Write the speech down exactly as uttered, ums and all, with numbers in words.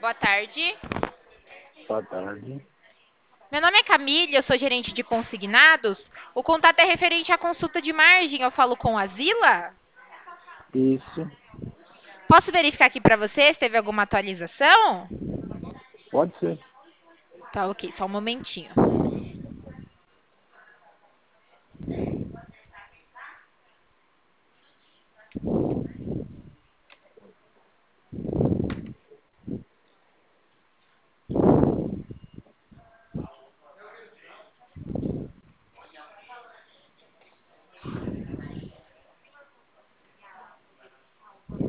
Boa tarde. Boa tarde. Meu nome é Camille, eu sou gerente de consignados. O contato é referente à consulta de margem. Eu falo com a Zila? Isso, Posso verificar aqui para você se teve alguma atualização? pode ser. Tá, ok, só um momentinho.